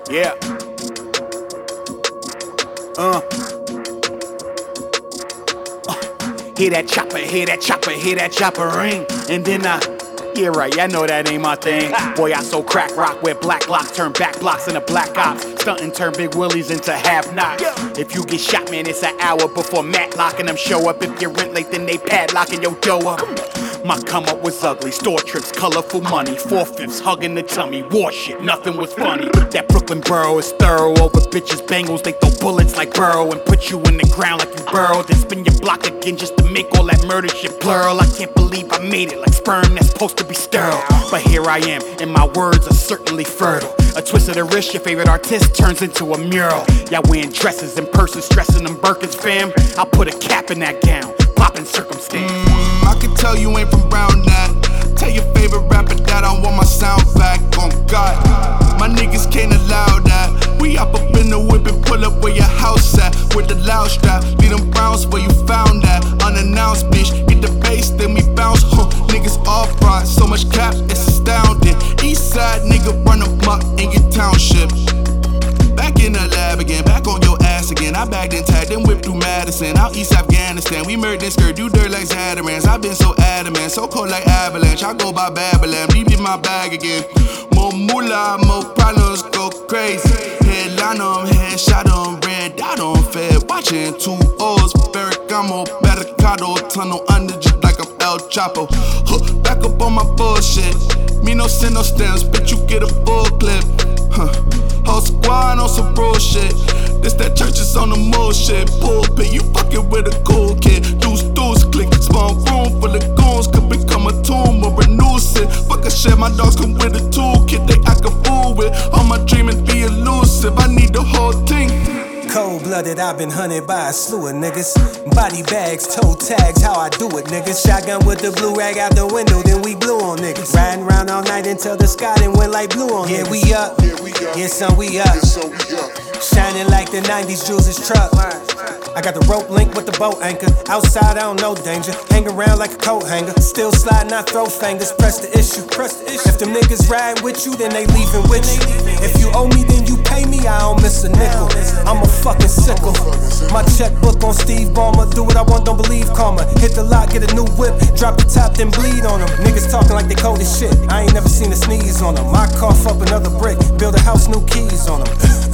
Yeah. Hear that chopper, hear that chopper, hear that chopper ring. And then yeah right, y'all know that ain't my thing. Boy, I so crack rock where black locks turn back blocks into black ops. Stuntin' turn big willies into half knocks. If you get shot, man, it's an hour before Matlock and them show up. If you rent late, then they padlocking your dough up. My come up was ugly, store trips, colorful money, 4/5 hugging the tummy, war shit, nothing was funny. That Brooklyn borough is thorough, over bitches bangles, they throw bullets like Burrow and put you in the ground like you burrow, then spin your block again just to make all that murder shit plural. I can't believe I made it, like sperm that's supposed to be sterile. But here I am, and my words are certainly fertile. A twist of the wrist, your favorite artist turns into a mural. Y'all wearing dresses in person, stressing them Birkins, fam. I'll put a cap in that gown, poppin' circumstance. I can tell you ain't from Brown that. Tell your favorite rapper that I want my sound back. On God, my niggas can't allow that. We up in the whip and pull up where your house at. With the loud strap, leave them Browns where you found that. Unannounced, bitch, get the bass, then we bounce. Niggas off right, so much cap, it's astounding. East side nigga run amok in your township. Back in the lab again, back on your ass again. I bagged and tagged and whipped through Madison. Out East Afghanistan, we murdered and skirt, do dirt like Zatarans. I've been so adamant, so cold like avalanche. I go by Babylon, leave in my bag again. More moolah, more problems, go crazy. Headline on, headshot on, red dot on, fed. Watching 2 O's, Ferragamo, Barricado, tunnel under just like I'm El Chapo. Back up on my bullshit. Me no send no stamps, bitch, you get a full clip. Whole squad on some bullshit. This that churches on the bullshit. Pulpit, you fucking with a cool kid. Deuce, click, small room full of goons. Could become a tomb or a nuisance. Fuck a shit, my dogs come with a toolkit. They act a fool with. All my dreaming be elusive. I need the whole thing. Cold-blooded, I've been hunted by a slew of niggas. Body bags, toe tags, how I do it, niggas. Shotgun with the blue rag out the window, then we blew on niggas. Riding around all night until the sky then went like blue on niggas. We up, yeah son, we up. Shining like the 90s Jules' truck. I got the rope link with the boat anchor. Outside, I don't know danger. Hang around like a coat hanger. Still sliding, I throw fingers. Press the issue. If them niggas ride with you, then they leaving with you. If you owe me, then you pay me. I don't miss a nickel. I'm a fucking sickle. My checkbook on Steve Ballmer. Do what I want, don't believe karma. Hit the lot, get a new whip. Drop the top, then bleed on them. Niggas talking like they cold as shit. I ain't never seen a sneeze on them. I cough up another brick. Build a house, new keys on them.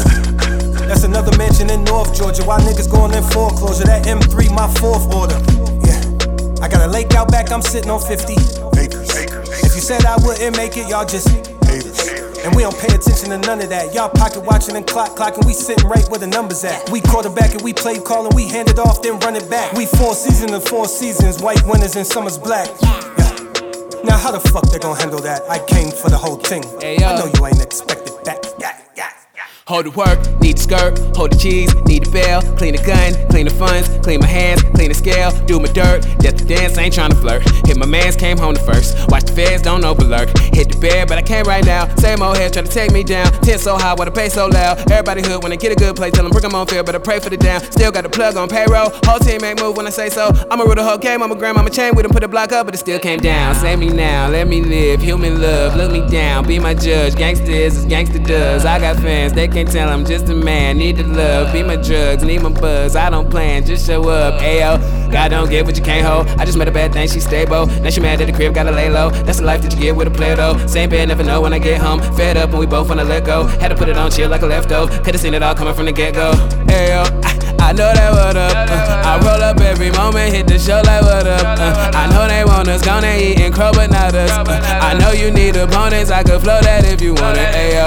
That's another mansion in North Georgia. Why niggas going in foreclosure? That M3, my 4th order. Yeah, I got a lake out back, I'm sitting on 50 acres. If you said I wouldn't make it, y'all just haters. And we don't pay attention to none of that. Y'all pocket watching and clocking, we sitting right where the numbers at. We quarterback and we play call and we hand it off, then run it back. We 4 seasons and 4 seasons, white winners and summer's black. Yeah. Now how the fuck they gon' handle that? I came for the whole thing. I know you ain't expected that. Hold the work, need the skirt, hold the cheese, need the bell, clean the gun, clean the funds, clean my hands, clean the scale, do my dirt, death to dance, ain't tryna flirt. Hit my mans, came home the first, watch the feds, don't overlurk. Hit the bed, but I can't right now, same old head try to take me down. Tent so high, wanna pay so loud, everybody hood when they get a good play, tell them bring them on field, but I pray for the down. Still got the plug on payroll, whole team ain't move when I say so. I'ma rule the whole game, I'ma grab, I'ma chain with them, put the block up, but it still came down. Save me now, let me live, human love, look me down, be my judge. Gangsters is gangster does, I got fans, they can't tell I'm just a man, need the love, be my drugs, need my buzz. I don't plan, just show up. Ayo, God don't get what you can't hold. I just met a bad thing, she stable. Now she mad at the crib, gotta lay low. That's the life that you get with a player though. Same bed, never know when I get home. Fed up and we both wanna let go. Had to put it on chill like a leftover. Could've seen it all coming from the get-go. Ayo, I know that what up. I roll up every moment, hit the show like what up. I know they want us, gonna eat and crow, but not us. I know you need opponents, I could flow that if you want it. Ayo,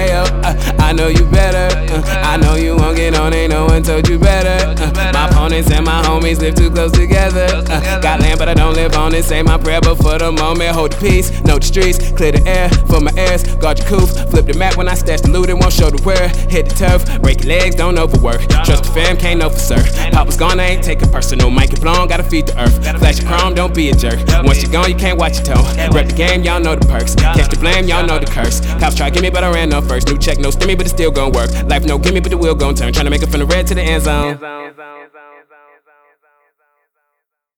I know you better. I know you won't get on, ain't no one told you better. My opponents and my homies live too close together. Got land, but I don't live on it. Say my prayer, but for the moment, hold the peace. Know the streets, clear the air for my heirs. Guard your coof, flip the map when I stash the loot and won't show the where. Hit the turf, break your legs, don't overwork. Trust the fam, can't know for certain. Papa's gone, I ain't taking personal. Mic it blown, gotta feed the earth. Flash your chrome, don't be a jerk. Once you're gone, you can't watch your tone. Rep the game, y'all know the perks. Catch the blame, y'all know the curse. Cops try to get me, but I ran off first. New check, no stimmy, but it still gon' work. Life no gimme, but the wheel gon' turn. Tryna make it from the red to the end zone.